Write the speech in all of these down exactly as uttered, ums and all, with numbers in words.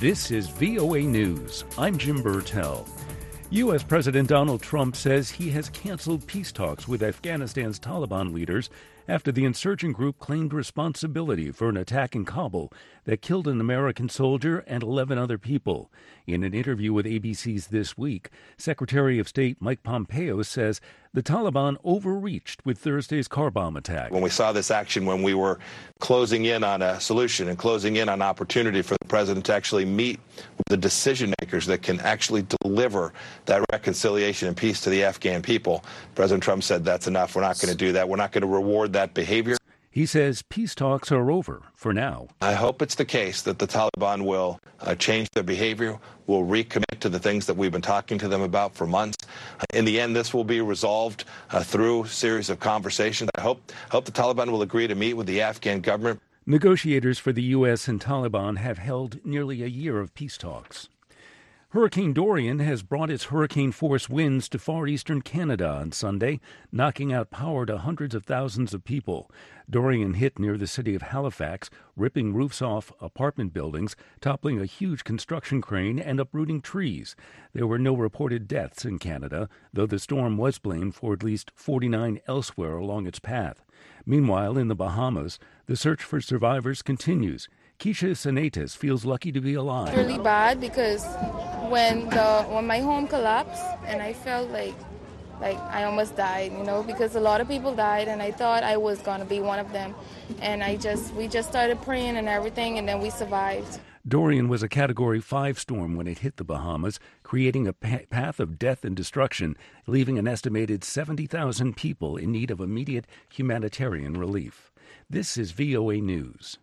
This is V O A News. I'm Jim Burtell. U S. President Donald Trump says he has canceled peace talks with Afghanistan's Taliban leaders after the insurgent group claimed responsibility for an attack in Kabul that killed an American soldier and eleven other people. In an interview with A B C's This Week, Secretary of State Mike Pompeo says the Taliban overreached with Thursday's car bomb attack. When we saw this action, when we were closing in on a solution and closing in on opportunity for the president to actually meet with the decision makers that can actually deliver that reconciliation and peace to the Afghan people, President Trump said that's enough. We're not going to do that. We're not going to reward that behavior. He says peace talks are over for now. I hope it's the case that the Taliban will uh, change their behavior, will recommit to the things that we've been talking to them about for months. In the end, this will be resolved uh, through a series of conversations. I hope, hope the Taliban will agree to meet with the Afghan government. Negotiators for the U S and Taliban have held nearly a year of peace talks. Hurricane Dorian has brought its hurricane-force winds to far eastern Canada on Sunday, knocking out power to hundreds of thousands of people. Dorian hit near the city of Halifax, ripping roofs off apartment buildings, toppling a huge construction crane, and uprooting trees. There were no reported deaths in Canada, though the storm was blamed for at least forty-nine elsewhere along its path. Meanwhile, in the Bahamas, the search for survivors continues. Keisha Sanatis feels lucky to be alive. It's really bad because when the when my home collapsed and I felt like like I almost died, you know, because a lot of people died and I thought I was going to be one of them. And I just we just started praying and everything, and then we survived. Dorian was a Category five storm when it hit the Bahamas, creating a pa- path of death and destruction, leaving an estimated seventy thousand people in need of immediate humanitarian relief. This is V O A News.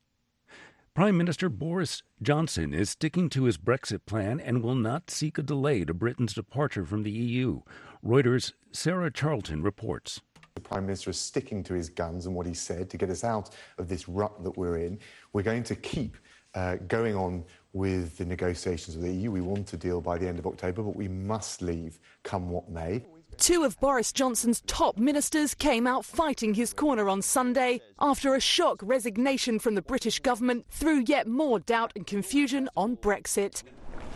Prime Minister Boris Johnson is sticking to his Brexit plan and will not seek a delay to Britain's departure from the E U. Reuters' Sarah Charlton reports. The Prime Minister is sticking to his guns and what he said to get us out of this rut that we're in. We're going to keep uh, going on with the negotiations with the E U. We want a deal by the end of October, but we must leave come what may. Two of Boris Johnson's top ministers came out fighting his corner on Sunday after a shock resignation from the British government threw yet more doubt and confusion on Brexit.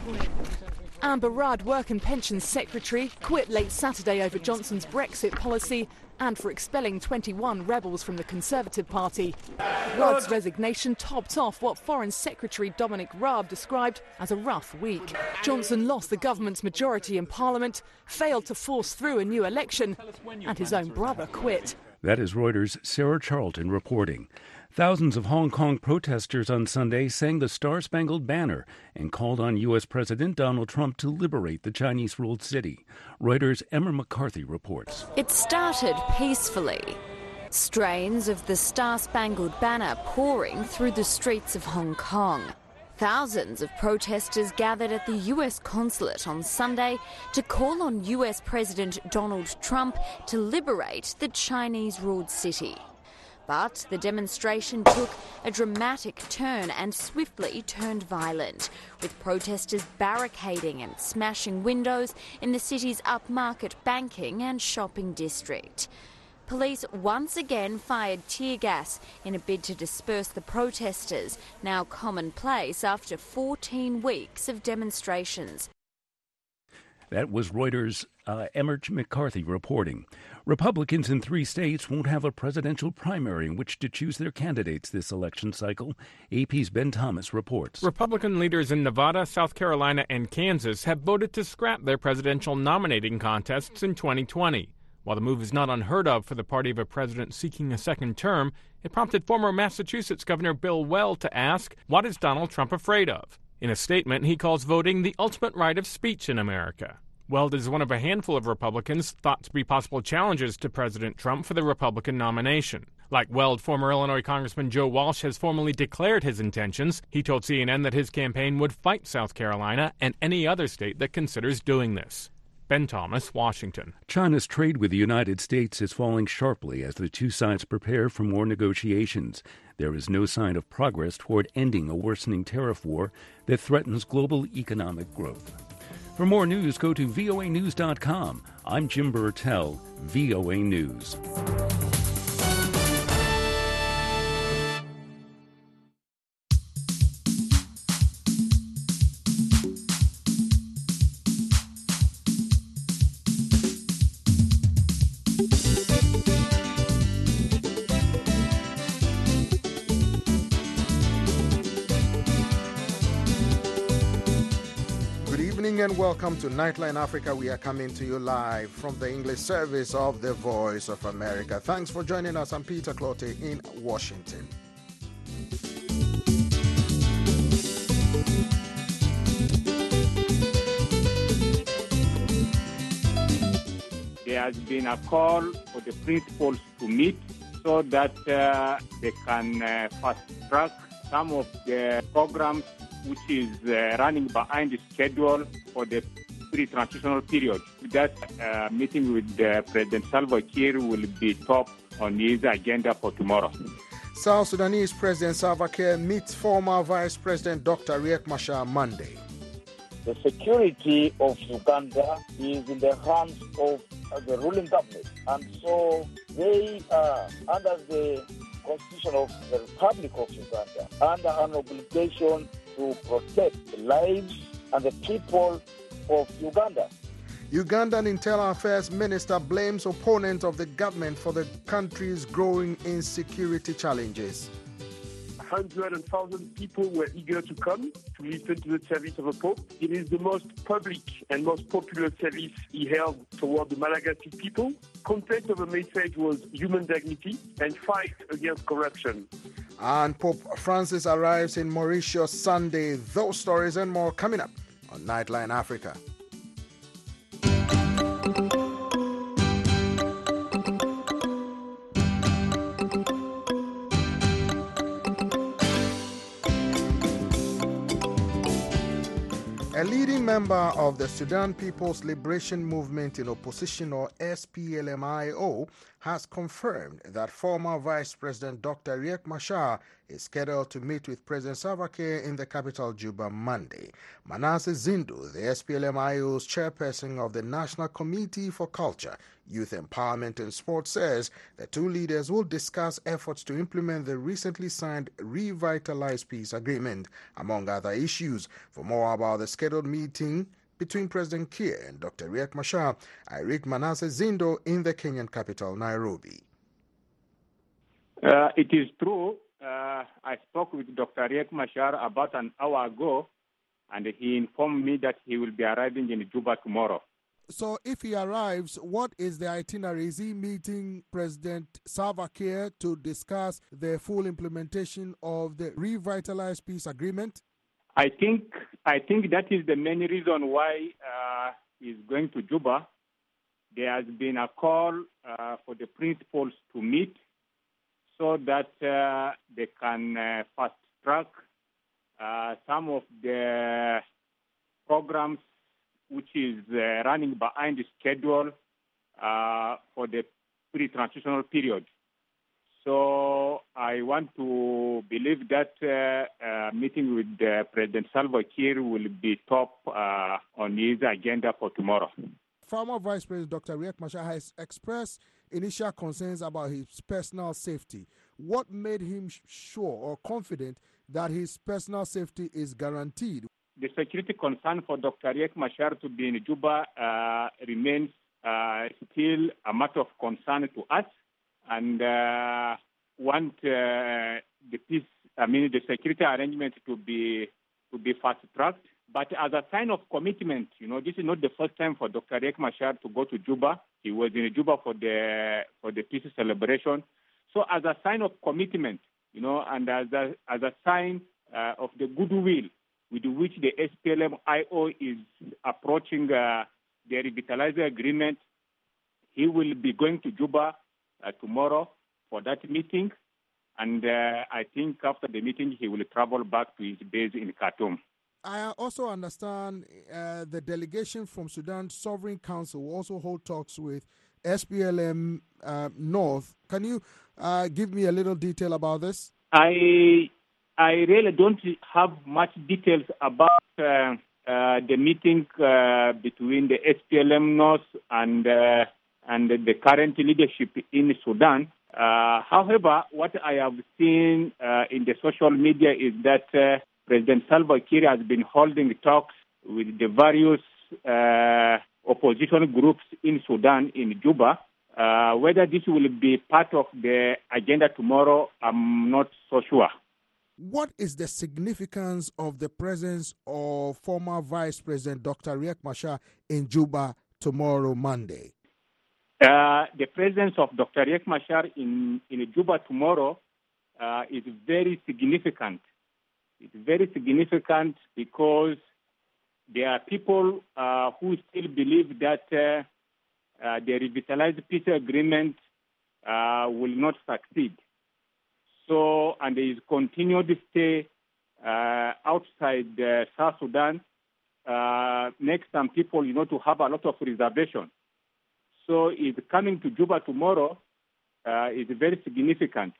Amber Rudd, Work and Pensions Secretary, quit late Saturday over Johnson's Brexit policy and for expelling twenty-one rebels from the Conservative Party. Rudd's resignation topped off what Foreign Secretary Dominic Raab described as a rough week. Johnson lost the government's majority in Parliament, failed to force through a new election, and his own brother quit. That is Reuters' Sarah Charlton reporting. Thousands of Hong Kong protesters on Sunday sang the Star-Spangled Banner and called on U S. President Donald Trump to liberate the Chinese-ruled city. Reuters' Emma McCarthy reports. It started peacefully. Strains of the Star-Spangled Banner pouring through the streets of Hong Kong. Thousands of protesters gathered at the U S consulate on Sunday to call on U S. President Donald Trump to liberate the Chinese-ruled city. But the demonstration took a dramatic turn and swiftly turned violent, with protesters barricading and smashing windows in the city's upmarket banking and shopping district. Police once again fired tear gas in a bid to disperse the protesters, now commonplace after fourteen weeks of demonstrations. That was Reuters' uh, Emma McCarthy reporting. Republicans in three states won't have a presidential primary in which to choose their candidates this election cycle. A P's Ben Thomas reports. Republican leaders in Nevada, South Carolina, and Kansas have voted to scrap their presidential nominating contests in twenty twenty. While the move is not unheard of for the party of a president seeking a second term, it prompted former Massachusetts Governor Bill Weld to ask, what is Donald Trump afraid of? In a statement, he calls voting the ultimate right of speech in America. Weld is one of a handful of Republicans thought to be possible challenges to President Trump for the Republican nomination. Like Weld, former Illinois Congressman Joe Walsh has formally declared his intentions. He told C N N that his campaign would fight South Carolina and any other state that considers doing this. Ben Thomas, Washington. China's trade with the United States is falling sharply as the two sides prepare for more negotiations. There is no sign of progress toward ending a worsening tariff war that threatens global economic growth. For more news, go to V O A news dot com. I'm Jim Burtell, V O A News. evening and welcome to Nightline Africa. We are coming to you live from the English service of the Voice of America. Thanks for joining us. I'm Peter Clottey in Washington. There has been a call for the principals to meet so that uh, they can uh, fast-track some of the programs which is uh, running behind the schedule for the pre-transitional period. That uh, meeting with uh, President Salva Kiir will be top on his agenda for tomorrow. South Sudanese President Salva Kiir meets former Vice President Doctor Riek Machar Monday. The security of Uganda is in the hands of uh, the ruling government, and so they are under the Constitution of the Republic of Uganda under an obligation to protect the lives and the people of Uganda. Ugandan Internal Affairs Minister blames opponents of the government for the country's growing insecurity challenges. Hundreds and thousands of people were eager to come to listen to the service of the Pope. It is the most public and most popular service he held toward the Malagasy people. Content of the message was human dignity and fight against corruption. And Pope Francis arrives in Mauritius Sunday. Those stories and more coming up on Nightline Africa. A leading member of the Sudan People's Liberation Movement in Opposition, or S P L M I O, has confirmed that former Vice President Doctor Riek Machar is scheduled to meet with President Salva Kiir in the capital, Juba, Monday. Manasseh Zindu, the S P L M I O's chairperson of the National Committee for Culture, Youth Empowerment and Sport, says the two leaders will discuss efforts to implement the recently signed Revitalized Peace Agreement, among other issues. For more about the scheduled meeting between President Kiir and Doctor Riek Machar, I read Manasseh Zindu in the Kenyan capital, Nairobi. Uh, it is true. Uh, I spoke with Doctor Riek Machar about an hour ago, and he informed me that he will be arriving in Juba tomorrow. So if he arrives, what is the itinerary? Is he meeting President Salva Kiir to discuss the full implementation of the Revitalized Peace Agreement? I think I think that is the main reason why uh, he's going to Juba. There has been a call uh, for the principals to meet so that uh, they can uh, fast-track uh, some of the programs which is uh, running behind the schedule uh, for the pre-transitional period. So I want to believe that uh, uh, meeting with uh, President Salva Kiir will be top uh, on his agenda for tomorrow. Former Vice President Doctor Riek Machar has expressed initial concerns about his personal safety. What made him sure or confident that his personal safety is guaranteed? The security concern for Doctor Riek Machar to be in Juba uh, remains uh, still a matter of concern to us, and uh, want uh, the peace, I mean the security arrangement to be to be fast-tracked. But as a sign of commitment, you know, this is not the first time for Doctor Riek Machar to go to Juba. He was in Juba for the for the peace celebration. So as a sign of commitment, you know, and as a, as a sign uh, of the goodwill with which the S P L M I O is approaching uh, the revitalized agreement, he will be going to Juba uh, tomorrow for that meeting. And uh, I think after the meeting, he will travel back to his base in Khartoum. I also understand uh, the delegation from Sudan Sovereign Council will also hold talks with S P L M uh, North. Can you uh, give me a little detail about this? I I really don't have much details about uh, uh, the meeting uh, between the S P L M North and uh, and the current leadership in Sudan. Uh, however, what I have seen uh, in the social media is that uh, President Salva Kiir has been holding talks with the various uh, opposition groups in Sudan, in Juba. Uh, whether this will be part of the agenda tomorrow, I'm not so sure. What is the significance of the presence of former Vice President Doctor Riek Machar in Juba tomorrow, Monday? Uh, the presence of Doctor Riek Machar in, in Juba tomorrow uh, is very significant. It's very significant because there are people uh, who still believe that uh, uh, the revitalized peace agreement uh, will not succeed. So, and there is continued stay uh, outside uh, South Sudan uh, makes some people, you know, to have a lot of reservation. So, it's coming to Juba tomorrow uh, is very significant.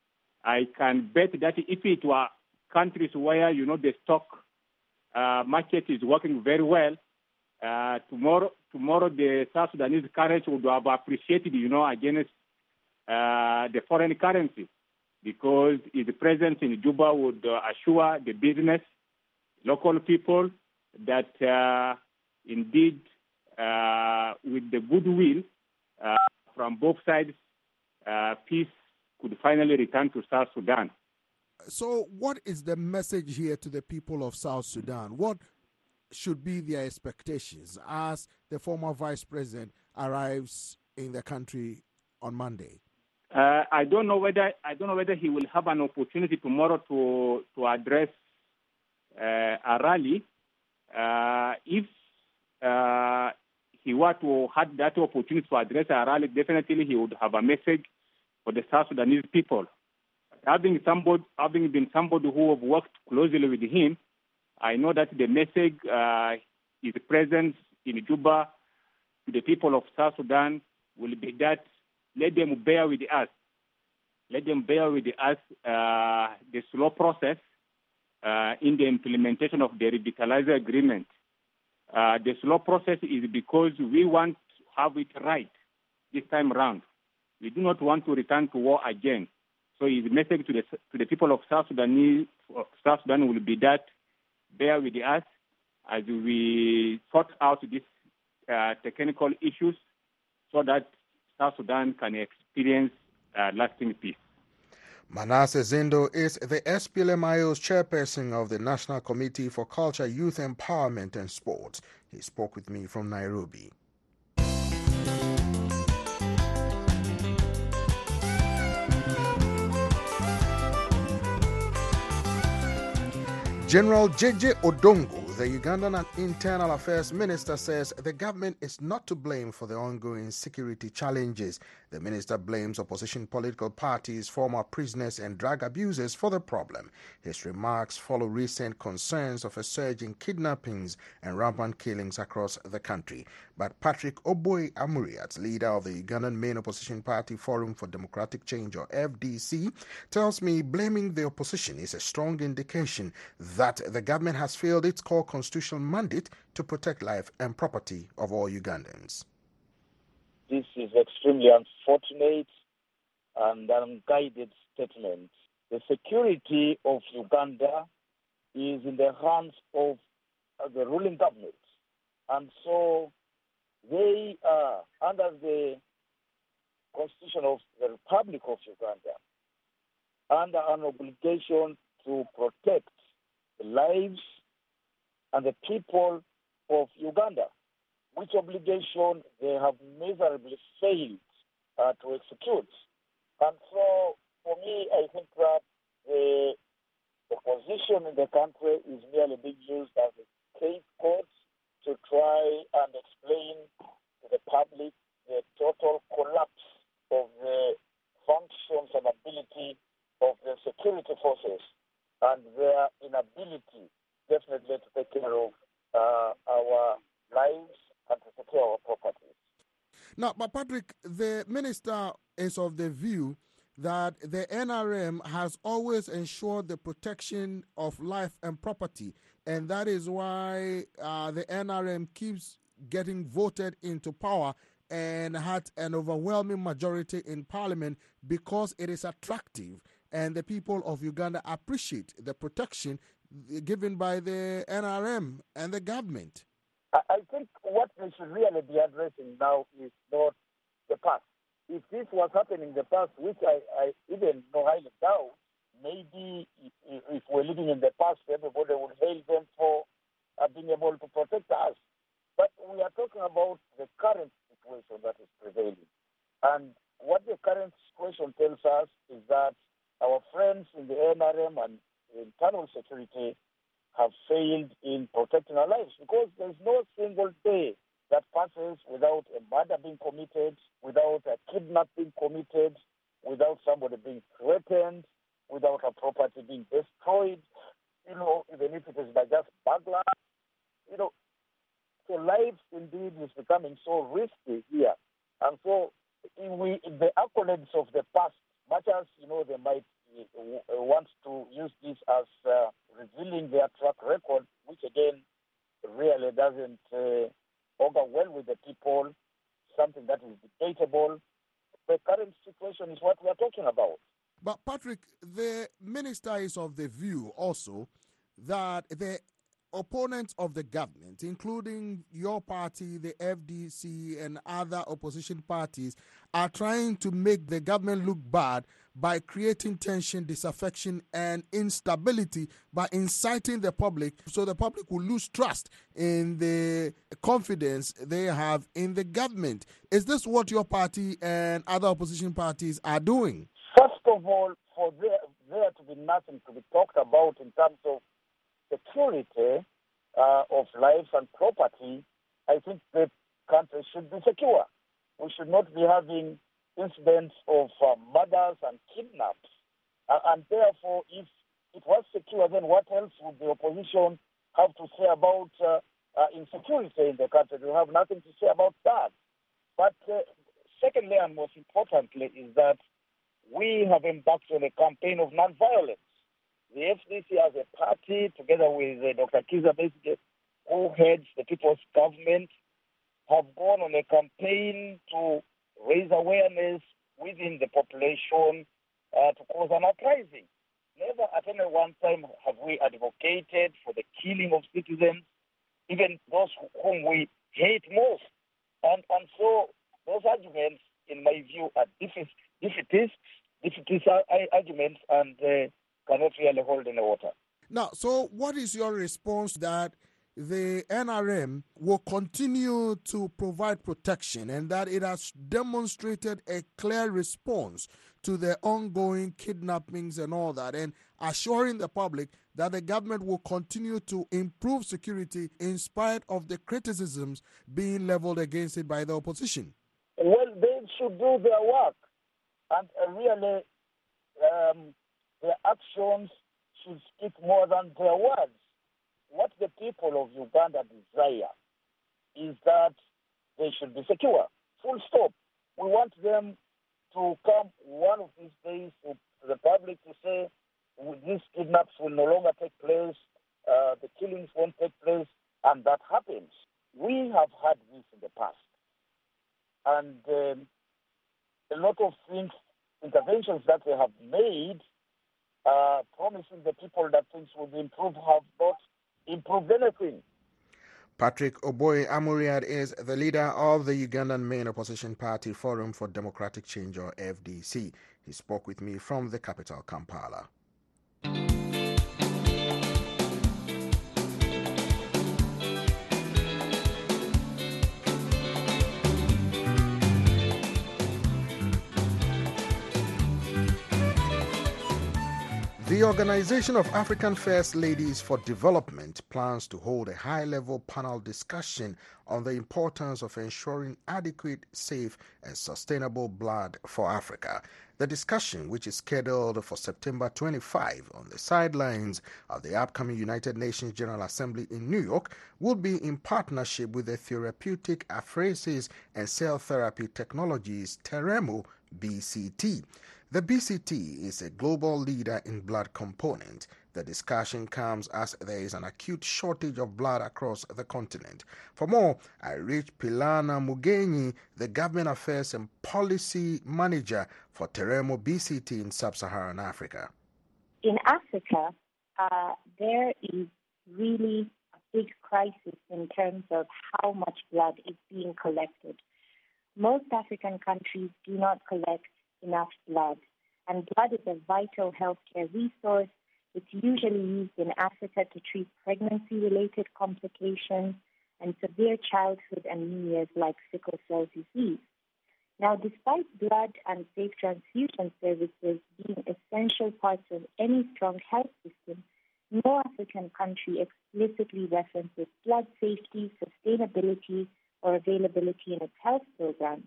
I can bet that if it were countries where, you know, the stock uh, market is working very well, uh, tomorrow, tomorrow the South Sudanese currency would have appreciated, you know, against uh, the foreign currency, because his presence in Juba would uh, assure the business, local people, that uh, indeed, uh, with the goodwill uh, from both sides, uh, peace could finally return to South Sudan. So what is the message here to the people of South Sudan? What should be their expectations as the former vice president arrives in the country on Monday? Uh, I don't know whether I don't know whether he will have an opportunity tomorrow to to address uh, a rally. Uh, if uh, he were to have that opportunity to address a rally, definitely he would have a message for the South Sudanese people. Having somebody, having been somebody who have worked closely with him, I know that the message, uh, his presence in Juba to the people of South Sudan will be that let them bear with us. Let them bear with us uh, the slow process uh, in the implementation of the revitalizer agreement. Uh, the slow process is because we want to have it right this time around. We do not want to return to war again. So his message to the to the people of South Sudan, South Sudan will be that bear with us as we sort out these uh, technical issues so that South Sudan can experience uh, lasting peace. Manasseh Zindo is the S P L M I O's chairperson of the National Committee for Culture, Youth Empowerment and Sports. He spoke with me from Nairobi. General J J Odongo, the Ugandan Internal Affairs Minister, says the government is not to blame for the ongoing security challenges. The minister blames opposition political parties, former prisoners and drug abusers for the problem. His remarks follow recent concerns of a surge in kidnappings and rampant killings across the country. But Patrick Oboy Amuriat, leader of the Ugandan main opposition party Forum for Democratic Change, or F D C, tells me blaming the opposition is a strong indication that the government has failed its core constitutional mandate to protect life and property of all Ugandans. This is extremely unfortunate and unguided statement. The security of Uganda is in the hands of the ruling government. And so they are under the Constitution of the Republic of Uganda, under an obligation to protect the lives and the people of Uganda, which obligation they have miserably failed uh, to execute. And so, for me, I think that the opposition in the country is merely being used as a scapegoat to try and explain to the public the total collapse of the functions and ability of the security forces and their inability, definitely, to take care of uh, our lives and to secure our properties. Now, but Patrick, the minister is of the view that the N R M has always ensured the protection of life and property, and that is why uh, the N R M keeps getting voted into power and had an overwhelming majority in parliament because it is attractive and the people of Uganda appreciate the protection given by the N R M and the government. I think what we should really be addressing now is not the past. If this was happening in the past, which I, I even know highly doubt, maybe if, if we're living in the past, everybody would hail them for uh, being able to protect us. But we are talking about the current situation that is prevailing. And what the current situation tells us is that our friends in the N R M and internal security have failed in protecting our lives, because there's no single day that passes without a murder being committed, without a kidnapping committed, without somebody being threatened, without a property being destroyed, you know, even if it is by just burglars. You know, so life indeed is becoming so risky here. And so we, the accolades of the past, much as, you know, they might uh, want to use this as uh, revealing their track record, which again really doesn't uh, augur well with the people, something that is debatable. The current situation is what we are talking about. But Patrick, the minister is of the view also that the opponents of the government, including your party, the F D C, and other opposition parties, are trying to make the government look bad by creating tension, disaffection, and instability by inciting the public, so the public will lose trust in the confidence they have in the government. Is this what your party and other opposition parties are doing? First of all, for there, there to be nothing to be talked about in terms of security uh, of lives and property, I think the country should be secure. We should not be having incidents of uh, murders and kidnaps. Uh, and therefore, if it was secure, then what else would the opposition have to say about uh, uh, insecurity in the country? They have nothing to say about that. But uh, secondly, and most importantly, is that we have embarked on a campaign of non-violence. The F D C as a party, together with uh, Doctor Kizza Besigye, who heads the People's Government, have gone on a campaign to raise awareness within the population uh, to cause an uprising. Never at any one time have we advocated for the killing of citizens, even those whom we hate most. And, and so those arguments, in my view, are defeatist, defeatist, defeatist arguments and uh, cannot really hold in the water. Now, so what is your response that the N R M will continue to provide protection and that it has demonstrated a clear response to the ongoing kidnappings and all that, and assuring the public that the government will continue to improve security in spite of the criticisms being leveled against it by the opposition? Well, they should do their work, and uh, really um, their actions should speak more than their words. What the people of Uganda desire is that they should be secure, full stop. We want them to come one of these days to the public to say these kidnaps will no longer take place, uh, the killings won't take place, and that happens. We have had this in the past. And um, a lot of things, interventions that they have made, uh, promising the people that things will be improved, have not improved anything. Patrick Oboye Amuriat is the leader of the Ugandan main opposition party Forum for Democratic Change, or F D C. He spoke with me from the capital, Kampala. The Organization of African First Ladies for Development plans to hold a high-level panel discussion on the importance of ensuring adequate, safe, and sustainable blood for Africa. The discussion, which is scheduled for September twenty-fifth on the sidelines of the upcoming United Nations General Assembly in New York, will be in partnership with the therapeutic apheresis and cell therapy technologies Terumo B C T. The B C T is a global leader in blood component. The discussion comes as there is an acute shortage of blood across the continent. For more, I reached Pilana Mugenyi, the Government Affairs and Policy Manager for Terumo B C T in Sub-Saharan Africa. In Africa, uh, there is really a big crisis in terms of how much blood is being collected. Most African countries do not collect enough blood. and blood is a vital healthcare resource. It's usually used in Africa to treat pregnancy-related complications and severe childhood anemias like sickle cell disease. Now, despite blood and safe transfusion services being essential parts of any strong health system, no African country explicitly references blood safety, sustainability, or availability in its health programs.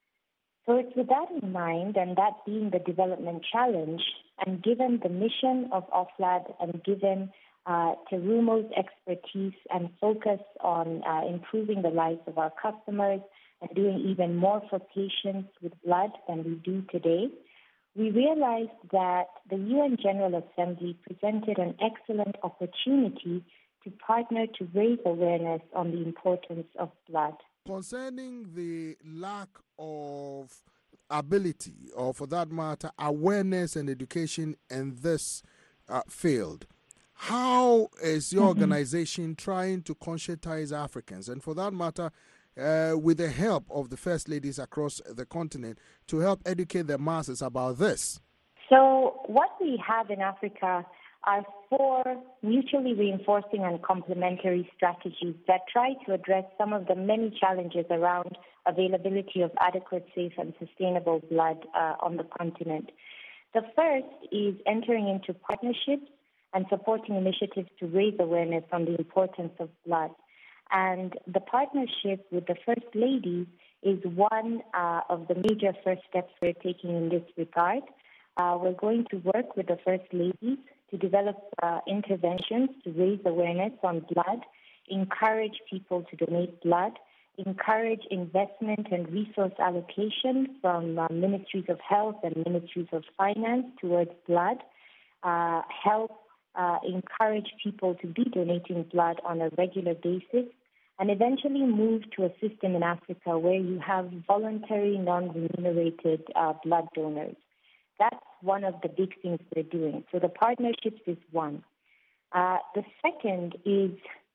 So it's with that in mind, and that being the development challenge, and given the mission of OFLAD and given uh, Terumo's expertise and focus on uh, improving the lives of our customers and doing even more for patients with blood than we do today, we realized that the U N General Assembly presented an excellent opportunity to partner to raise awareness on the importance of blood. Concerning the lack of ability, or for that matter, awareness and education in this uh, field, how is your mm-hmm. organization trying to conscientize Africans, and for that matter, uh, with the help of the First Ladies across the continent, to help educate the masses about this? So what we have in Africa are four mutually reinforcing and complementary strategies that try to address some of the many challenges around availability of adequate, safe, and sustainable blood uh, on the continent. The first is entering into partnerships and supporting initiatives to raise awareness on the importance of blood. And the partnership with the First Lady is one uh, of the major first steps we're taking in this regard. Uh, we're going to work with the First Ladies to develop uh, interventions to raise awareness on blood, encourage people to donate blood, encourage investment and resource allocation from uh, Ministries of Health and Ministries of Finance towards blood, uh, help uh, encourage people to be donating blood on a regular basis, and eventually move to a system in Africa where you have voluntary, non-remunerated uh, blood donors. That's one of the big things we're doing. So the partnerships is one. Uh, the second is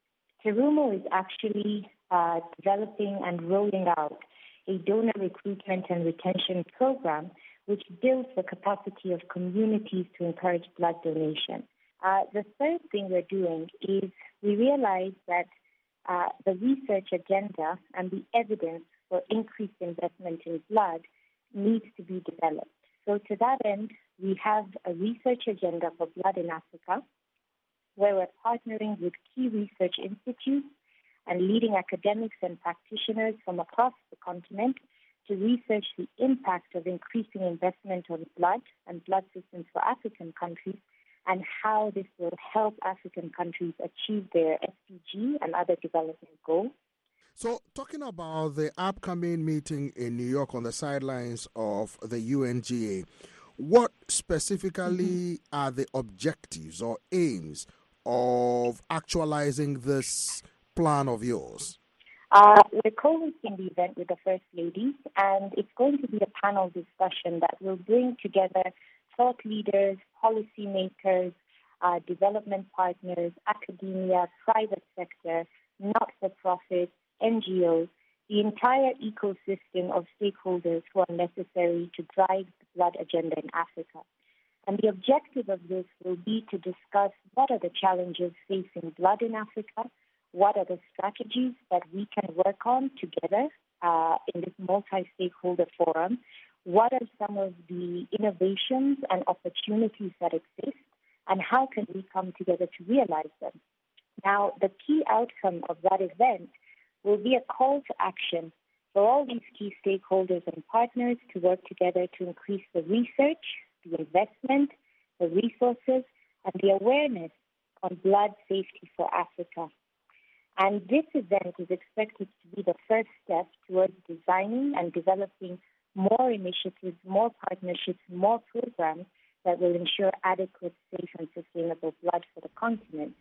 Terumo is actually uh, developing and rolling out a donor recruitment and retention program which builds the capacity of communities to encourage blood donation. Uh, the third thing we're doing is we realize that uh, the research agenda and the evidence for increased investment in blood needs to be developed. So to that end, we have a research agenda for blood in Africa, where we're partnering with key research institutes and leading academics and practitioners from across the continent to research the impact of increasing investment on blood and blood systems for African countries and how this will help African countries achieve their S D G and other development goals. So, talking about the upcoming meeting in New York on the sidelines of the U N G A, what specifically mm-hmm. are the objectives or aims of actualizing this plan of yours? Uh, we're co-hosting the event with the First Ladies, and it's going to be a panel discussion that will bring together thought leaders, policymakers, uh, development partners, academia, private sector, not-for-profit, N G Os, the entire ecosystem of stakeholders who are necessary to drive the blood agenda in Africa. And the objective of this will be to discuss what are the challenges facing blood in Africa, what are the strategies that we can work on together uh, in this multi-stakeholder forum, what are some of the innovations and opportunities that exist, and how can we come together to realize them. Now, the key outcome of that event will be a call to action for all these key stakeholders and partners to work together to increase the research, the investment, the resources, and the awareness on blood safety for Africa. And this event is expected to be the first step towards designing and developing more initiatives, more partnerships, more programs that will ensure adequate, safe, and sustainable blood for the continent.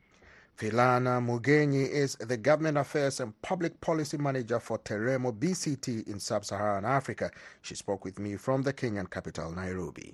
Philana Mugenyi is the Government Affairs and Public Policy Manager for Terumo B C T in Sub-Saharan Africa. She spoke with me from the Kenyan capital, Nairobi.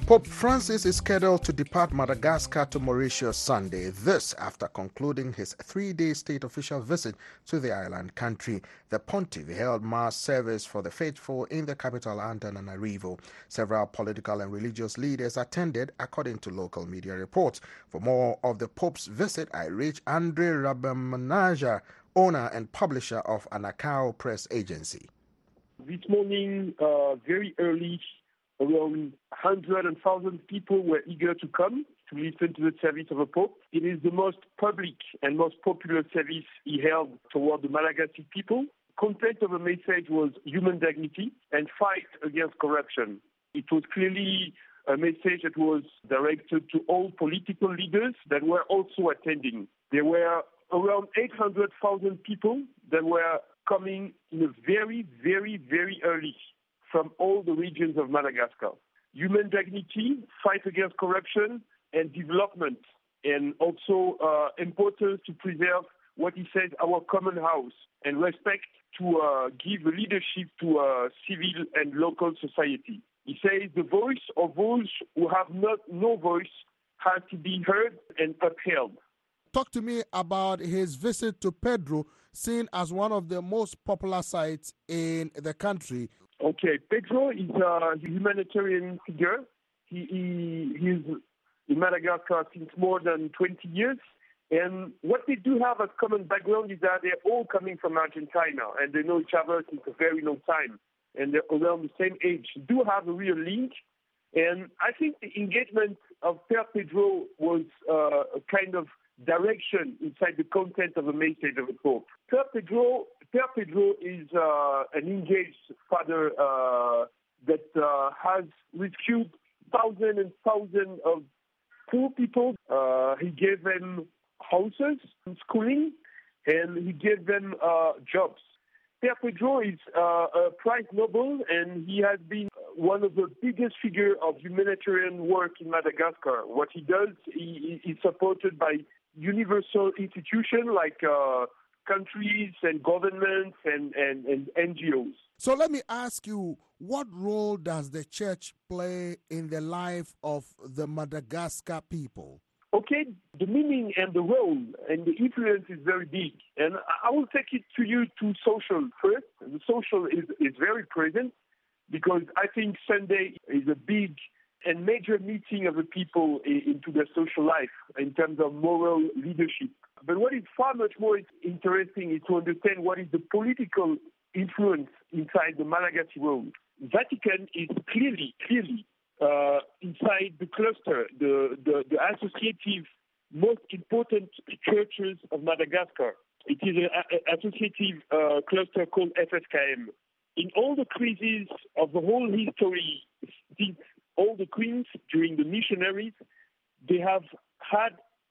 Pope Francis is scheduled to depart Madagascar to Mauritius Sunday, this after concluding his three-day state official visit to the island country. The pontiff held mass service for the faithful in the capital Antananarivo. Several political and religious leaders attended, according to local media reports. For more of the Pope's visit, I reached Andre Rabemanaja, owner and publisher of Anakao Press Agency. This morning, uh, very early, around one hundred thousand people were eager to come to listen to the service of the Pope. It is the most public and most popular service he held toward the Malagasy people. Content of the message was human dignity and fight against corruption. It was clearly a message that was directed to all political leaders that were also attending. There were around eight hundred thousand people that were coming in a very, very, very early from all the regions of Madagascar. Human dignity, fight against corruption, and development, and also uh, importance to preserve what he says, our common house, and respect to uh, give leadership to uh, civil and local society. He says the voice of those who have not no voice has to be heard and upheld. Talk to me about his visit to Pedro, seen as one of the most popular sites in the country. Okay, Pedro is a humanitarian figure. He, he he's in Madagascar since more than twenty years. And what they do have as common background is that they're all coming from Argentina, and they know each other since a very long time, and they're around the same age. They do have a real link. And I think the engagement of Père Pedro was uh, a kind of direction inside the content of the message of the Pope. Père Pedro, Père Pedro is uh, an engaged father uh, that uh, has rescued thousands and thousands of poor people. Uh, he gave them houses, schooling, and he gave them uh, jobs. Père Pedro is uh, a Prize Nobel, and he has been one of the biggest figures of humanitarian work in Madagascar. What he does, he is supported by universal institutions like uh, countries and governments and, and, and N G Os. So let me ask you, what role does the church play in the life of the Madagascar people? Okay, the meaning and the role and the influence is very big. And I will take it to you to social first. The social is, is very present because I think Sunday is a big and major meeting of the people into their social life in terms of moral leadership. But what is far much more interesting is to understand what is the political influence inside the Malagasy world. Vatican is clearly, clearly uh, inside the cluster, the, the, the associative, most important churches of Madagascar. It is an associative uh, cluster called F S K M. In all the crises of the whole history, since all the queens during the missionaries, they have had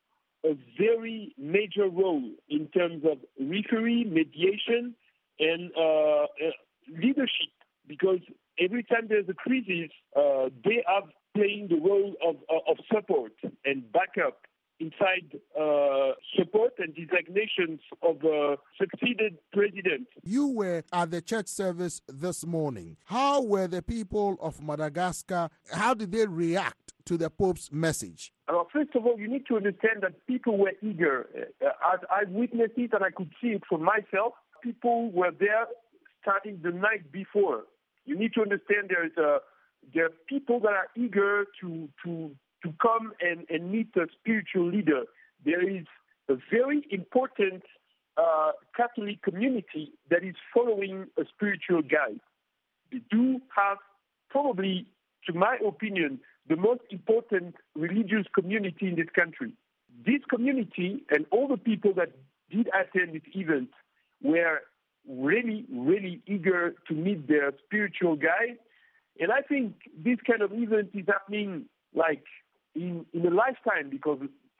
a very major role in terms of referee, mediation, and uh, uh, leadership, because every time there's a crisis, uh, they are playing the role of, of support and backup inside uh, support and designations of uh, succeeded presidents. You were at the church service this morning. How were the people of Madagascar, how did they react to the Pope's message? Uh, first of all, you need to understand that people were eager. Uh, I, I witnessed it and I could see it for myself. People were there starting the night before. You need to understand there is a, there are people that are eager to to to come and, and meet a spiritual leader. There is a very important uh, Catholic community that is following a spiritual guide. They do have probably, to my opinion, the most important religious community in this country. This community and all the people that did attend this event were really, really eager to meet their spiritual guide. And I think this kind of event is happening like in, in a lifetime, because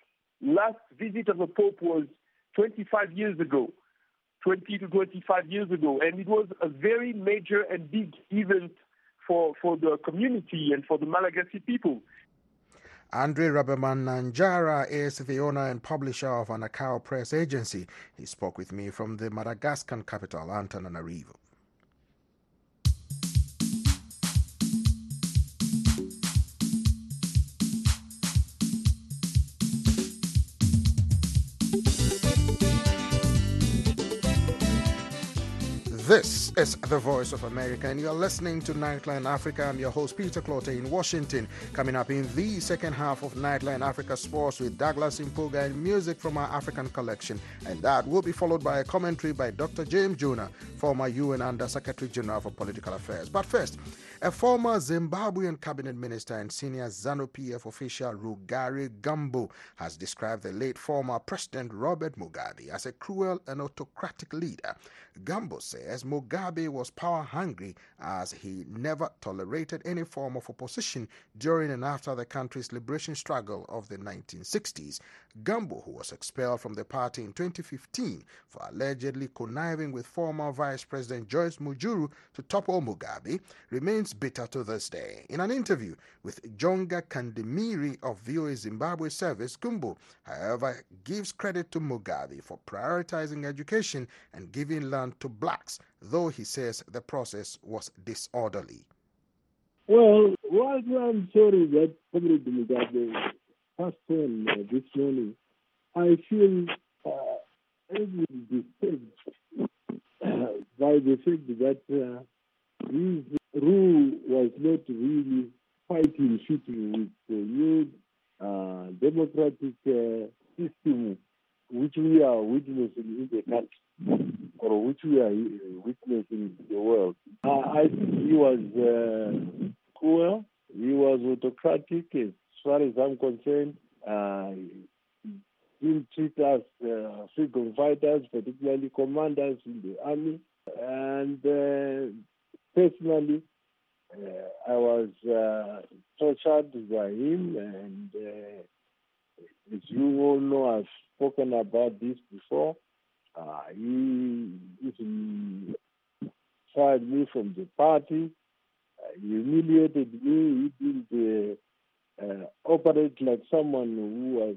last visit of the Pope was twenty-five years ago, twenty to twenty-five years ago. And it was a very major and big event for, for the community and for the Malagasy people. Andre Rabemanaja is the owner and publisher of Anakao Press Agency. He spoke with me from the Madagascar capital, Antananarivo. This is the Voice of America, and you're listening to Nightline Africa. I'm your host, Peter Clotter, in Washington. Coming up in the second half of Nightline Africa Sports with Douglas Impuga and music from our African collection. And that will be followed by a commentary by Doctor James Jonah, former U N Under-Secretary General for Political Affairs. But first, a former Zimbabwean cabinet minister and senior ZANU-P F official, Rugare Gambo, has described the late former President Robert Mugabe as a cruel and autocratic leader. Gambo says Mugabe was power-hungry as he never tolerated any form of opposition during and after the country's liberation struggle of the nineteen sixties. Gambo, who was expelled from the party in twenty fifteen for allegedly conniving with former Vice President Joyce Mujuru to topple Mugabe, remains bitter to this day. In an interview with Jonga Kandemiri of V O A Zimbabwe service, Gambo, however, gives credit to Mugabe for prioritizing education and giving land to blacks, though he says the process was disorderly. Well, while I'm sorry that Comrade Mugabe passed on uh, this morning, I feel uh, heavily disturbed uh, by the fact that uh, his rule was not really quite in fitting with the new uh, democratic uh, system which we are witnessing in the country, or which we are witnessing in the world. Uh, I think he was uh, cruel, he was autocratic as far as I'm concerned. Uh, he didn't treat us uh, freedom fighters, particularly commanders in the army. And uh, personally, uh, I was uh, tortured by him, and uh, as you all know, I've spoken about this before. Uh, he even fired me from the party. Uh, he humiliated me. He didn't uh, uh, operate like someone who was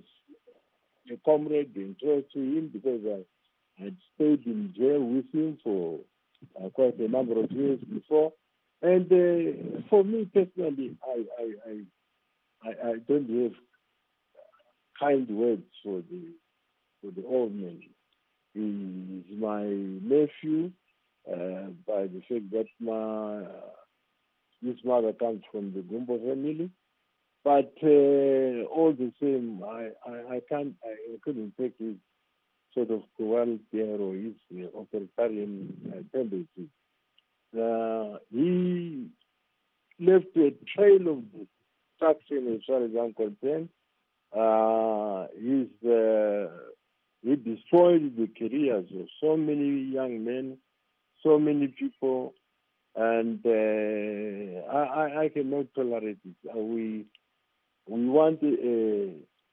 a comrade and close to him, because I had stayed in jail with him for uh, quite a number of years before. And uh, for me personally, I, I, I, I, I don't have kind words for the for the old man. He is my nephew uh, by the fact that my uh, his mother comes from the Gumbo family. But uh, all the same, I, I, I can't, I couldn't take his sort of cruelty or his uh, authoritarian uh, tendencies. Uh, he left a trail of destruction as far as I'm concerned. Uh, he's, uh, he destroyed the careers of so many young men, so many people, and uh, I, I, I cannot tolerate it. Uh, we we want a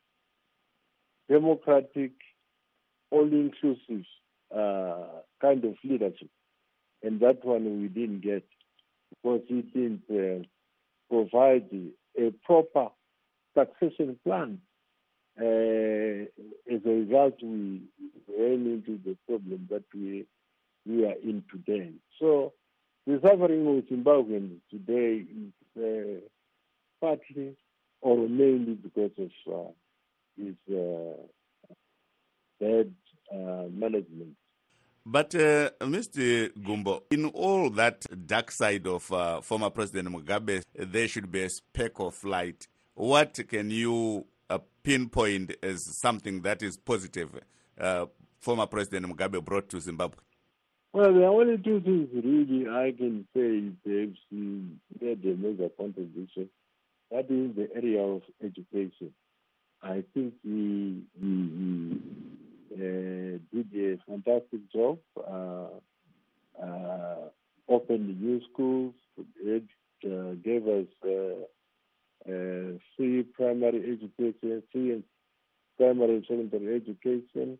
democratic, all-inclusive uh, kind of leadership, and that one we didn't get because he didn't uh, provide a proper succession plan. Uh, as a result, we ran into the problem that we we are in today. So the suffering of Zimbabweans today is uh, partly or mainly because of uh, his uh, bad uh, management. But uh, Mister Gumbo, in all that dark side of uh, former President Mugabe, there should be a speck of light. What can you uh, pinpoint as something that is positive uh, former President Mugabe brought to Zimbabwe? Well, there are only two things really I can say perhaps he made a major contribution. That is the area of education. I think he, he, he uh, did a fantastic job, uh, uh, opened new schools, it uh, gave us uh, uh, free primary education, free primary and secondary education,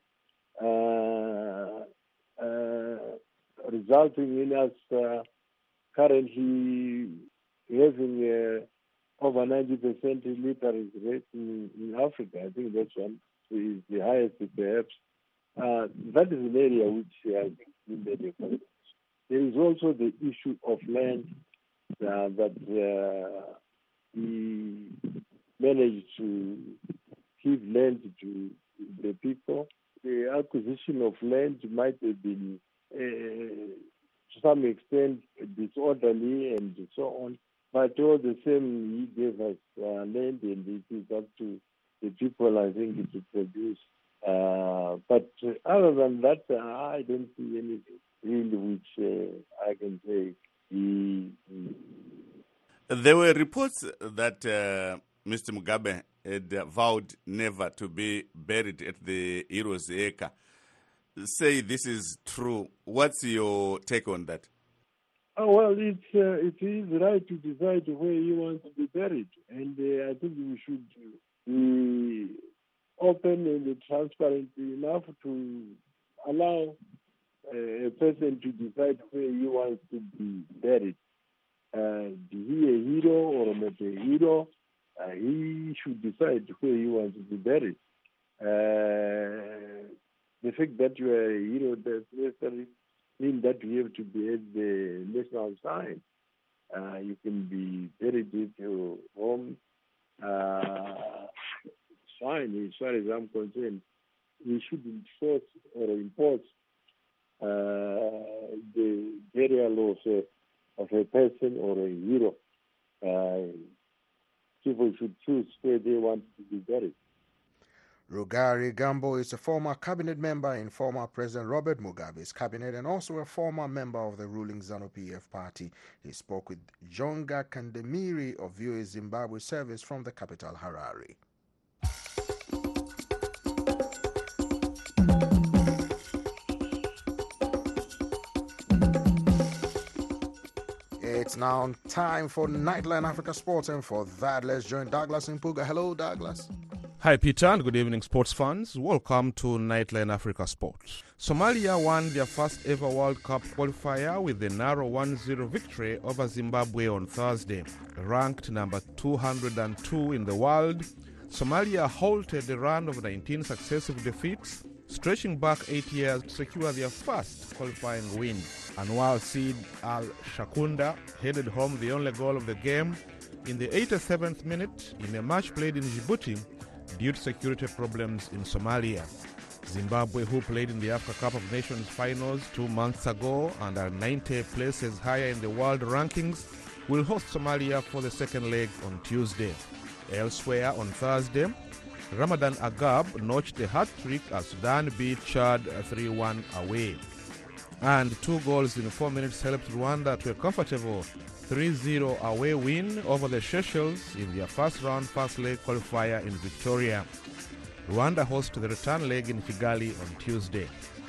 uh, uh, resulting in us uh, currently having a over ninety percent literacy rate in, in Africa. I think that's one is the highest perhaps. Uh, that is an area which I think we made a contribution. There is also the issue of land uh, that uh, we managed to give land to the people. The acquisition of land might have been uh, some extent disorderly and so on. But all the same, he gave us uh, land, and it is up to the people, I think, to produce. Uh, but uh, other than that, uh, I don't see anything really which uh, I can say. He, he... There were reports that uh, Mister Mugabe had uh, vowed never to be buried at the Heroes Acre. Say this is true. What's your take on that? Oh, well, it's, uh, it is right to decide where he wants to be buried. And uh, I think we should be open and transparent enough to allow uh, a person to decide where he wants to be buried. Uh, is he a hero or not a hero? Uh, he should decide where he wants to be buried. Uh, the fact that you are a hero does necessarily mean that you have to be at the national sign. Uh, you can be buried at your home. Uh, fine, as far as I'm concerned. We shouldn't force or impose uh, the burial of a, of a person or a hero. Uh, people should choose where they want to be buried. Rugari Gambo is a former cabinet member in former President Robert Mugabe's cabinet and also a former member of the ruling ZANU-P F party. He spoke with Jonga Kandemiri of V O A Zimbabwe service from the capital, Harare. It's now time for Nightline Africa Sports, and for that, let's join Douglas Mpuga. Hello, Douglas. Hi, Peter, and good evening, sports fans. Welcome to Nightline Africa Sports. Somalia won their first ever World Cup qualifier with a narrow one zero victory over Zimbabwe on Thursday. Ranked number two hundred two in the world, Somalia halted a run of nineteen successive defeats, stretching back eight years to secure their first qualifying win. Anwar Seed Al Shakunda headed home the only goal of the game in the eighty-seventh minute in a match played in Djibouti due to security problems in Somalia. Zimbabwe, who played in the Africa Cup of Nations finals two months ago and are ninety places higher in the world rankings, will host Somalia for the second leg on Tuesday. Elsewhere on Thursday, Ramadan Agab notched a hat-trick as Sudan beat Chad three one away. And two goals in four minutes helped Rwanda to a comfortable three zero away win over the Seychelles in their first-round first-leg qualifier in Victoria. Rwanda hosts the return leg in Kigali on Tuesday.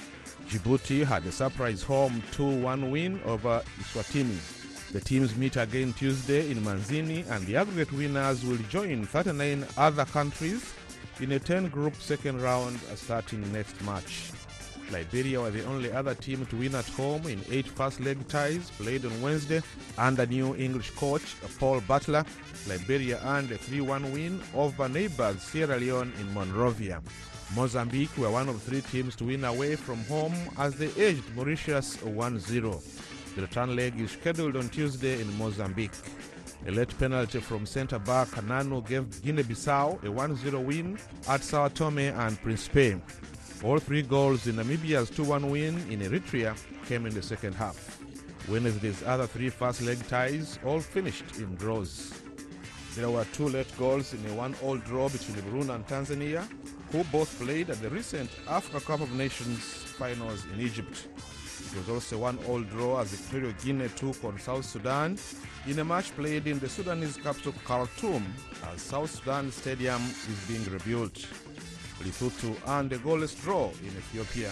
Djibouti had a surprise home two one win over Eswatini. The teams meet again Tuesday in Manzini, and the aggregate winners will join thirty-nine other countries in a ten-group second round starting next March. Liberia were the only other team to win at home in eight first-leg ties played on Wednesday under new English coach Paul Butler. Liberia earned a three one win over neighbors Sierra Leone in Monrovia. Mozambique were one of three teams to win away from home as they edged Mauritius one zero. The return leg is scheduled on Tuesday in Mozambique. A late penalty from centre-back Nanu gave Guinea-Bissau a one zero win at Sao Tome and Principe. All three goals in Namibia's two one win in Eritrea came in the second half. Wednesday's other three first-leg ties all finished in draws. There were two late goals in a one-all draw between Burundi and Tanzania, who both played at the recent Africa Cup of Nations finals in Egypt. It was also a one-all draw as Equatorial Guinea took on South Sudan in a match played in the Sudanese capital Khartoum as South Sudan Stadium is being rebuilt. Lesotho earned a goalless draw in Ethiopia.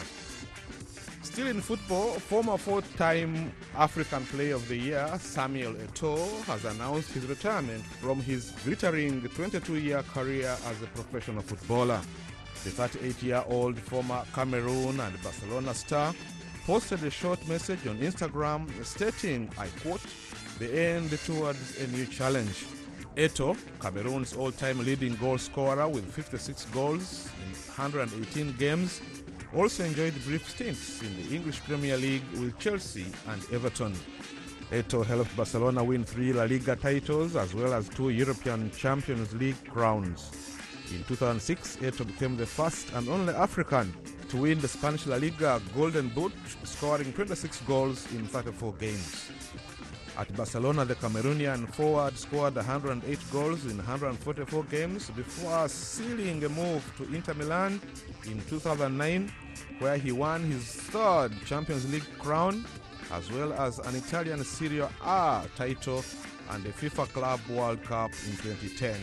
Still in football, former fourth-time African Player of the Year Samuel Eto'o has announced his retirement from his glittering twenty-two-year career as a professional footballer. The thirty-eight-year-old former Cameroon and Barcelona star posted a short message on Instagram stating, I quote, the end towards a new challenge. Eto'o, Cameroon's all-time leading goal scorer with fifty-six goals in one hundred eighteen games, also enjoyed brief stints in the English Premier League with Chelsea and Everton. Eto'o helped Barcelona win three La Liga titles as well as two European Champions League crowns. In two thousand six, Eto'o became the first and only African to win the Spanish La Liga Golden Boot, scoring twenty-six goals in thirty-four games. At Barcelona, the Cameroonian forward scored one hundred eight goals in one hundred forty-four games before sealing a move to Inter Milan in two thousand nine, where he won his third Champions League crown, as well as an Italian Serie A title and the FIFA Club World Cup in twenty ten.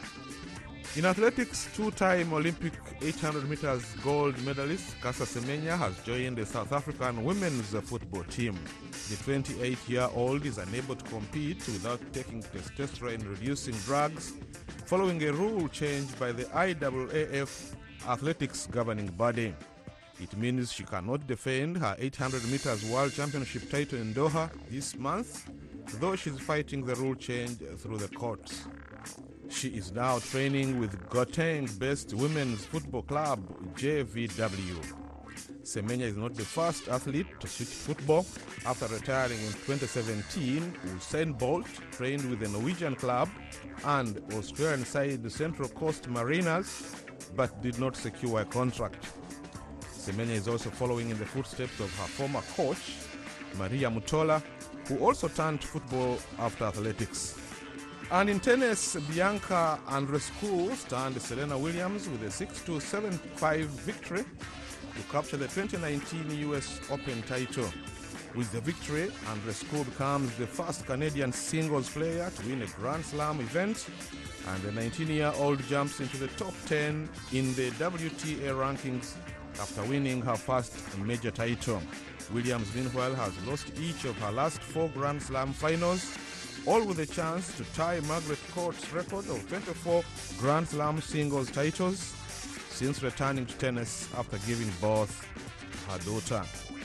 In athletics, two-time Olympic eight hundred meters gold medalist Caster Semenya has joined the South African women's football team. The twenty-eight-year-old is unable to compete without taking testosterone-reducing drugs following a rule change by the I A A F athletics governing body. It means she cannot defend her eight hundred meters world championship title in Doha this month, though she's fighting the rule change through the courts. She is now training with Gauteng-based women's football club J V W. Semenya is not the first athlete to switch football. After retiring in twenty seventeen, Usain Bolt trained with the Norwegian club and Australian side Central Coast Mariners, but did not secure a contract. Semenya is also following in the footsteps of her former coach, Maria Mutola, who also turned to football after athletics. And in tennis, Bianca Andreescu stunned Serena Williams with a six two, seven five victory to capture the twenty nineteen U S Open title. With the victory, Andreescu becomes the first Canadian singles player to win a Grand Slam event, and the nineteen-year-old jumps into the top ten in the W T A rankings after winning her first major title. Williams, meanwhile, has lost each of her last four Grand Slam finals, all with a chance to tie Margaret Court's record of twenty-four Grand Slam singles titles since returning to tennis after giving birth to her daughter.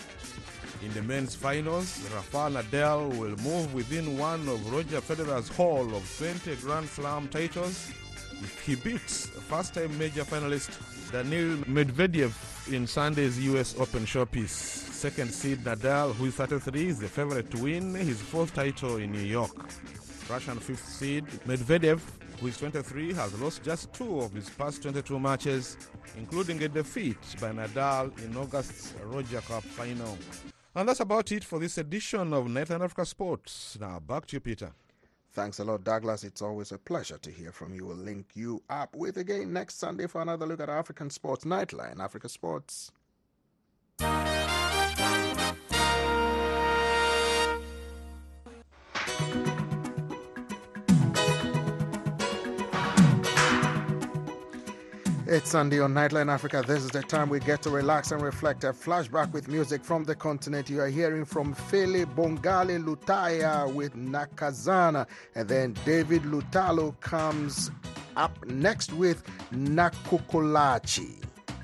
In the men's finals, Rafael Nadal will move within one of Roger Federer's haul of twenty Grand Slam titles if he beats first-time major finalist Daniil Medvedev in Sunday's U S Open showpiece. Second seed Nadal, who is thirty-three, is the favorite to win his fourth title in New York. Russian fifth seed Medvedev, who is twenty-three, has lost just two of his past twenty-two matches, including a defeat by Nadal in August's Roger Cup final. And that's about it for this edition of Nightline Africa Sports. Now back to you, Peter. Thanks a lot, Douglas. It's always a pleasure to hear from you. We'll link you up with again next Sunday for another look at African sports. Nightline Africa Sports. It's Sunday on Nightline Africa. This is the time we get to relax and reflect. A flashback with music from the continent. You are hearing from Fele Bongali Lutaya with Nakazana. And then David Lutalo comes up next with Nakukulachi.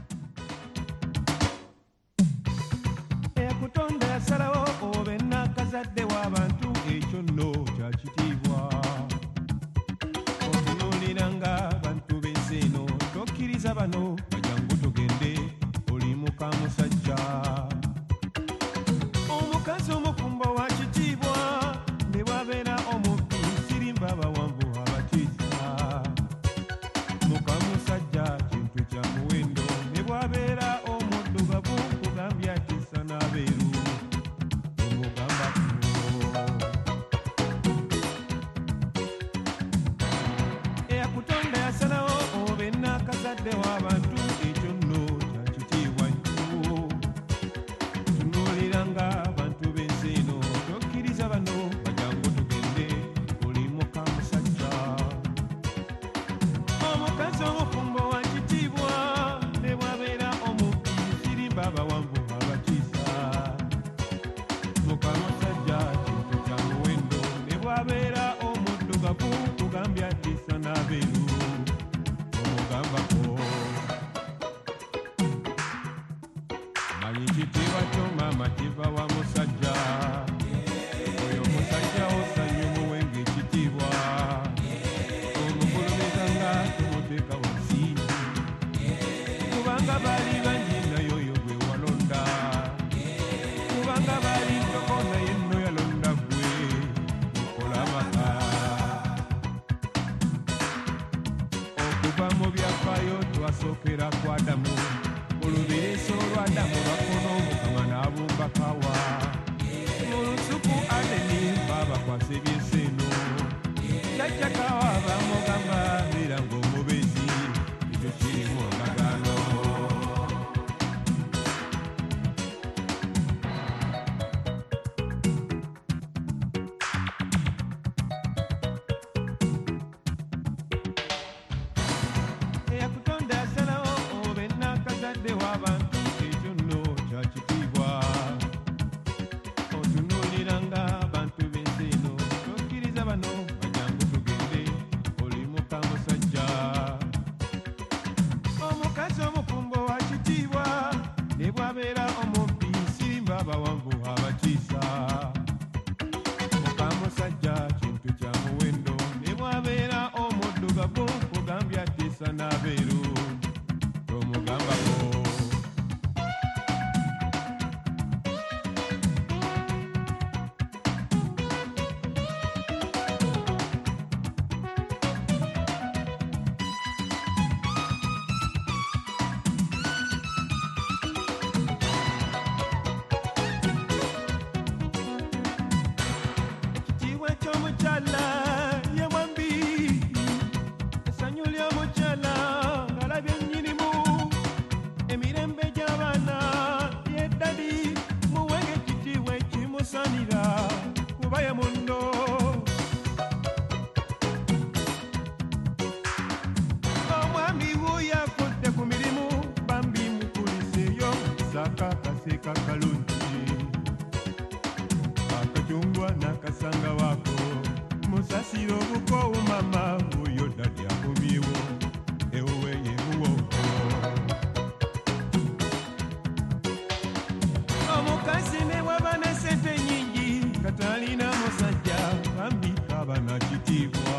Bano bajangu tugende oli muka musajja omukazi omukumba wa kitiibwa ne bwabeera omubbi sirimba bawanvu abatiisa muka musajja kintu kya muwendo Adamu bakono mukama n'abumbakawa mulusuku adeni baba kwasebye enseno jajjakawa bamugamba beera ng'omubezi ekyo kirimu ndagaano eyakutonda asalawo obe nakazadde w'abantu ekyo nno kyakitiibwa otunuuliranga abantu b'ensi eno tokkiriza bano bajangu tugende oli muka musajja omukazi omufumbo wa kitiibwa ne bwabeera omubbi sirimba abawanvu abakiisa muka musajja kintu kya muwendo ne bwabeera omuddugavu kugambye atiisa n'abeeru tomugambako ekitiibwa ky'omukyala ye mwambi essanyu ly'omukyala ng'alabye nnyinimu emirembe gy'abaana yeddadi muwenge ekitiibwa ekimusanira kuba ye munno omwami wuuyo akudde ku mirimu bambi mukuliseeyo saakakaseka kalungi akacungwa n'akasanga waako musasira obukoowu mama oyo ddadi akumyewo ewuwe yemuwoko omukazi ne bwaba ne sente nnyingi katalina musajja bambi kaba na kitiibwa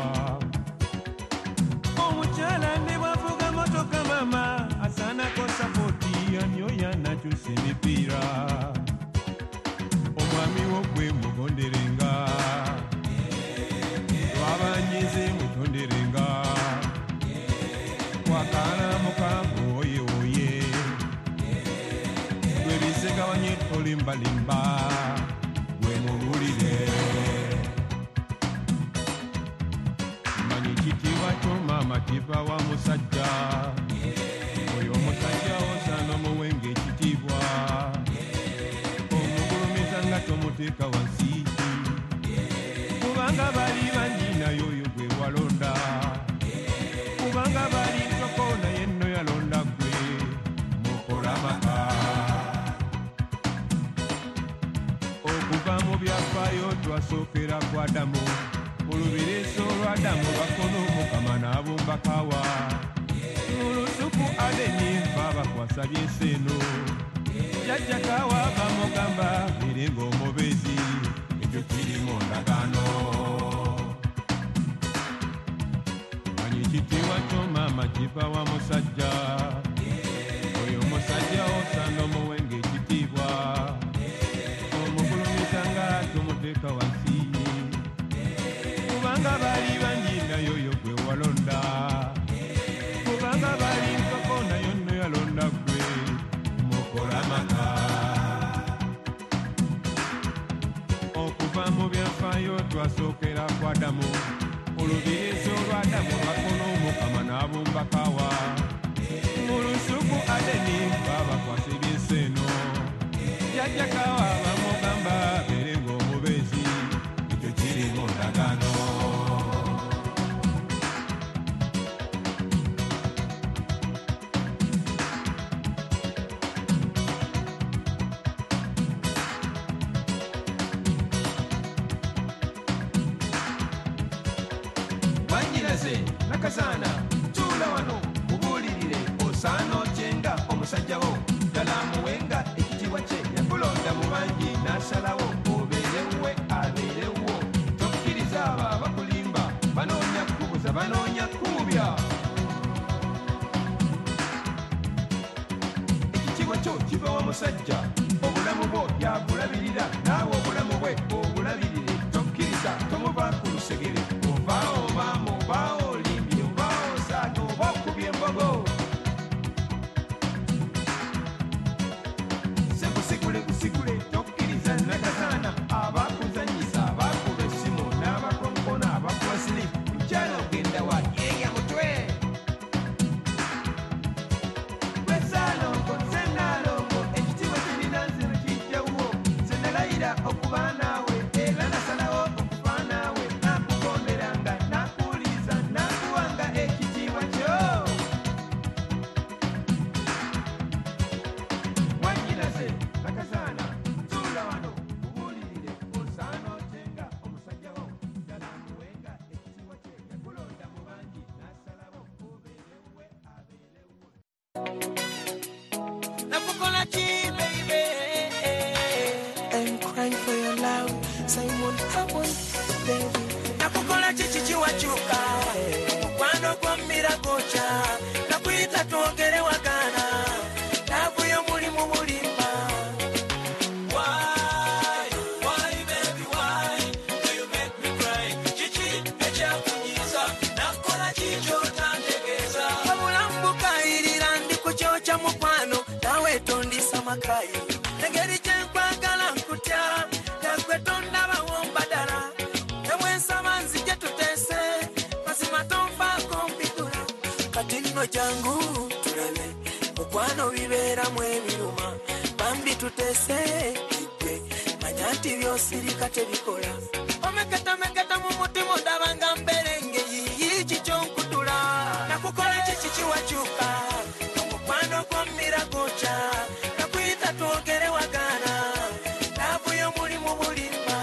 omukyala ne bwavuga motoka mama asaanako sapooti anyoya nakyusa emipiira omwami wo gwe mugonderenga lwabanyize mutonderenga kwakaana mukambu oye oye gwe bisegabanye tolimbalimba gwe mubulire manyi kitiibwa kyo maama kiva wa musajja oyo omusajja osaana omuwenga ekitiibwa omugulumiza nga tomuteeka wansi kubanga bali banyinayo oyo gwe walonda kubanga bali ntoko naye nno yalonda gwe mukola maka okuva mu byafaayo twasookera ku Adamu mu lubireeso lwa Adamu bakono mukama n'abumbakawa mu lusuku adeni baba kwasabye enseeno jajjakawa bamugamba biri ng'omubezi ekyo kirimu ndagaano manyi kitiibwa kyo maama kiva wa musajja oyo omusajja osaana omuwenga ekitiibwa omugulumiza nga tomuteeka wansi kubanga bali bangi nayo oyo gwe walonda kubanga bali nkoko nayo nno yalonda gwe mukola maka okuva mu byafaayo twasookera ku Adamu olubireeso lwa Adamu bakono mukama n'abumbakawa mu lusuku adeni baba kwasibye enseeno jajjakawa bamugamba beere ng'omubezi ekyo kirimu ndagaano wanyiraze nakasana tuula wano mubuulirire osaana otyenga omusajja wo ddala muwenga ekitiibwa kye yakulonda mu bangi n'asalawo obeerewuwe abeerewo tokkiriza abo abakulimba banoonya kukubuza banoonya kukubya ekitiibwa kyo kiva wa musajja obulamu bwo yabulabirira naawe obulamu bwe obulabirire tokkiriza tomuva ku lusegere ovaawo baamu ovaawo olimbi ovaawo saaga oba okubya embogo I'm crying for your love, Simon, come on, baby. Nakukola chichichi wachuka, mukwano kwa miragocha, nakuita tuogere wakana, nabu yo mulimu mulimba. Why, why baby, why do you make me cry? Chichi, echa kunyiza, nakola chicho tantegeza. Wabulambuka irira ndi kuchocha mukwano, nawe tondisa makai. Negeri chenkwagala nkutya, yakwe tonda bawombadala. Ewensa manzije tutese, mazima tonfa kompigula. Katino jangu tulale, mukwano bibera mwebiruma. Bambi tutese, ikwe, manyanti byosirika tebikola. Omeketa meketa mumutima ndabanga mberenge yiyi chichonkutula. Nakukola chichichi wachuka, mukwano kwa miragocha. Nakuita tuogere wakana, nabu yo mulimu mulimba.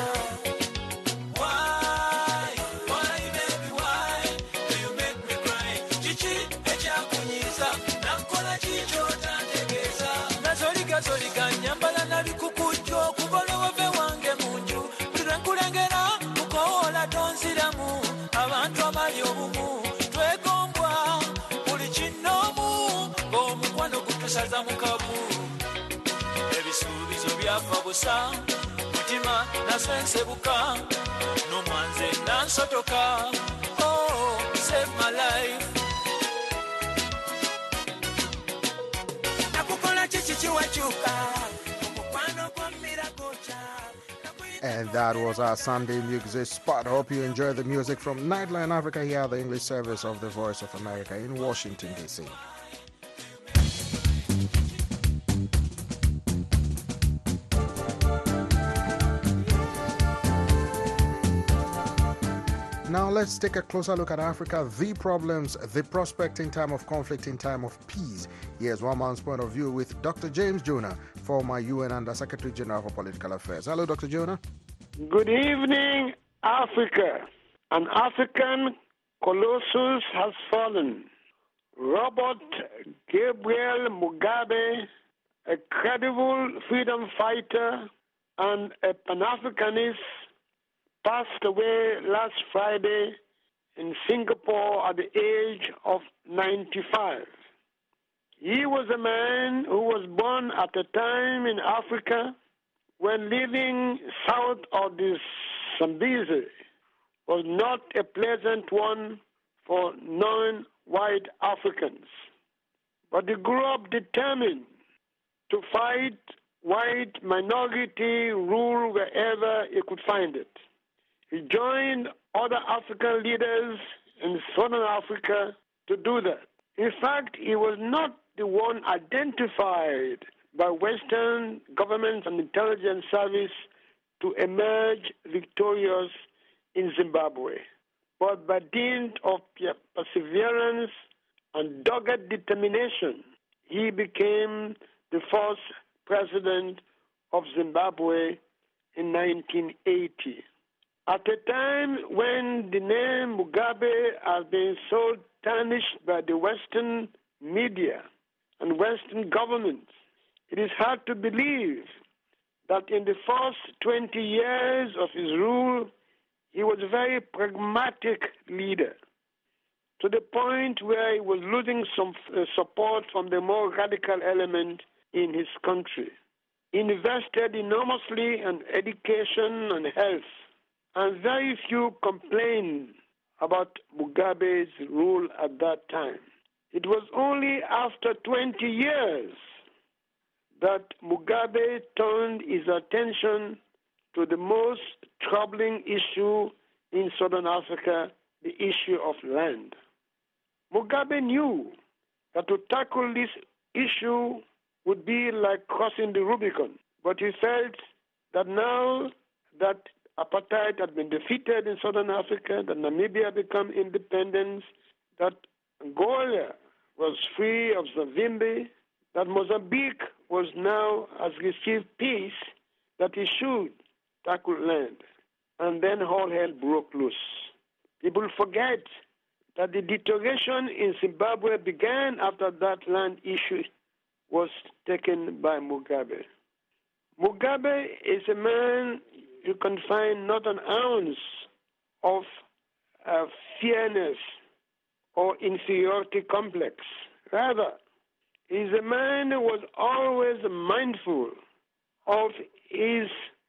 Why, why baby, why do you make me cry? Chichi, echa kunyiza, nakola chicho tantegeza. Nazolika zolika nyambala nabikukujo, kubole wove wange munju. Turenkulengera, mukowola tonziramu, abantu abali obumu. Twegombwa, buli kinomu, ng'omukwano gutusaza mukabu. Ebisuubizo byafa busa, mutima nasensebuka, n'omwanze nansotoka. Oh, save my life. Nakukola chichichi wachuka, mukwano kwa miragocha. And that was our Sunday music spot. I hope you enjoy the music from Nightline Africa here at the English service of the Voice of America in Washington, D C. Now let's take a closer look at Africa, the problems, the prospect in time of conflict, in time of peace. Here's one man's point of view with Doctor James Jonah, former U N Under Secretary General for Political Affairs. Hello, Doctor Jonah. Good evening, Africa. An African colossus has fallen. Robert Gabriel Mugabe, a credible freedom fighter and a Pan-Africanist, passed away last Friday in Singapore at the age of ninety-five. He was a man who was born at a time in Africa when living south of the Zambezi was not a pleasant one for non-white Africans. But he grew up determined to fight white minority rule wherever he could find it. He joined other African leaders in Southern Africa to do that. In fact, he was not the one identified by Western governments and intelligence service to emerge victorious in Zimbabwe. But by dint of perseverance and dogged determination, he became the first president of Zimbabwe in nineteen eighty. At a time when the name Mugabe has been so tarnished by the Western media and Western governments, it is hard to believe that in the first twenty years of his rule, he was a very pragmatic leader, to the point where he was losing some uh, support from the more radical element in his country. He invested enormously in education and health, and very few complained about Mugabe's rule at that time. It was only after twenty years that Mugabe turned his attention to the most troubling issue in Southern Africa, the issue of land. Mugabe knew that to tackle this issue would be like crossing the Rubicon, but he felt that now that apartheid had been defeated in Southern Africa, that Namibia had become independent, that Angola was free of Zavimbi, that Mozambique was now, has received peace, that he should tackle land. And then all hell broke loose. People forget that the deterioration in Zimbabwe began after that land issue was taken by Mugabe. Mugabe is a man you can find not an ounce of uh, fairness or inferiority complex. Rather, he's a man who was always mindful of his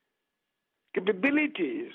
capabilities.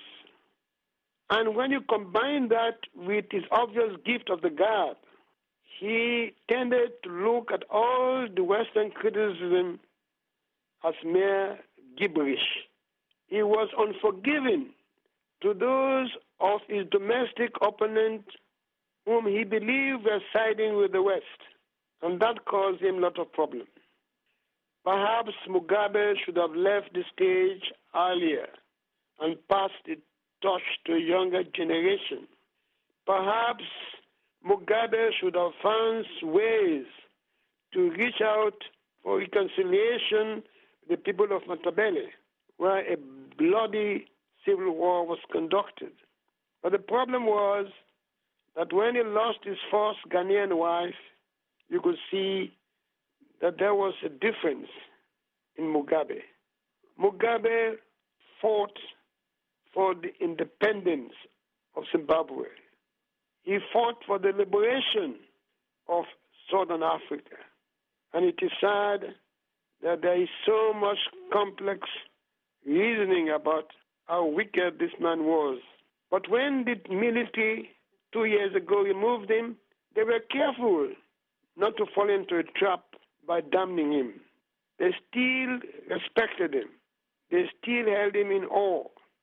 And when you combine that with his obvious gift of the gab, he tended to look at all the Western criticism as mere gibberish. He was unforgiving to those of his domestic opponents whom he believed were siding with the West, and that caused him a lot of problems. Perhaps Mugabe should have left the stage earlier and passed the torch to a younger generation. Perhaps Mugabe should have found ways to reach out for reconciliation with the people of Matabele, where a bloody civil war was conducted. But the problem was that when he lost his first Ghanaian wife, you could see that there was a difference in Mugabe. Mugabe fought for the independence of Zimbabwe. He fought for the liberation of Southern Africa. And it is sad that there is so much complex reasoning about how wicked this man was. But when the military two years ago removed him, they were careful not to fall into a trap by damning him. They still respected him. They still held him in awe.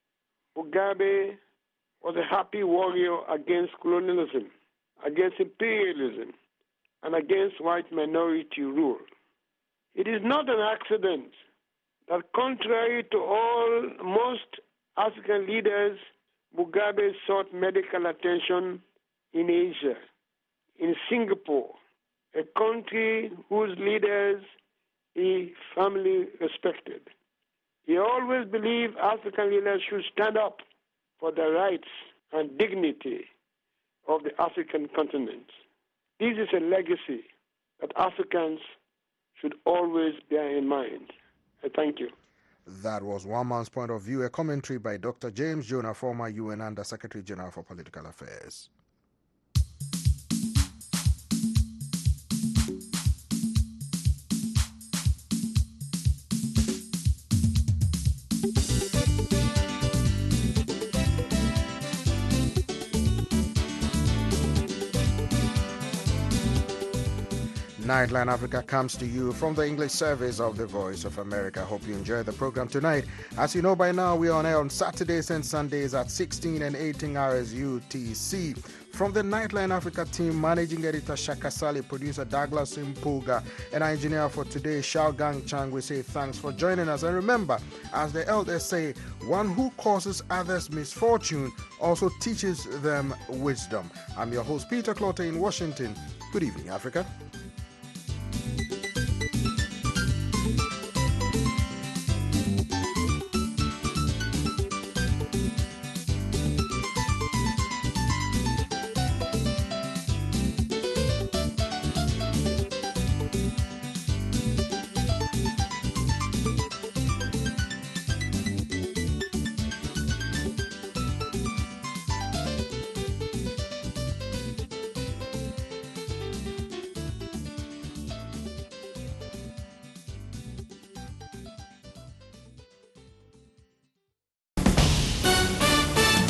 Mugabe was a happy warrior against colonialism, against imperialism, and against white minority rule. It is not an accident that contrary to all most African leaders, Mugabe sought medical attention in Asia, in Singapore, a country whose leaders he firmly respected. He always believed African leaders should stand up for the rights and dignity of the African continent. This is a legacy that Africans should always bear in mind. I thank you. That was one man's point of view, a commentary by Doctor James Jonah, former U N Under Secretary General for Political Affairs. Nightline Africa comes to you from the English service of the Voice of America. Hope you enjoy the program tonight. As you know by now, we are on air on Saturdays and Sundays at sixteen and eighteen hours U T C. From the Nightline Africa team, managing editor Shaka Sali, producer Douglas Impuga, and engineer for today, Xiaogang Chang, we say thanks for joining us. And remember, as the elders say, one who causes others misfortune also teaches them wisdom. I'm your host, Peter Clotter in Washington. Good evening, Africa.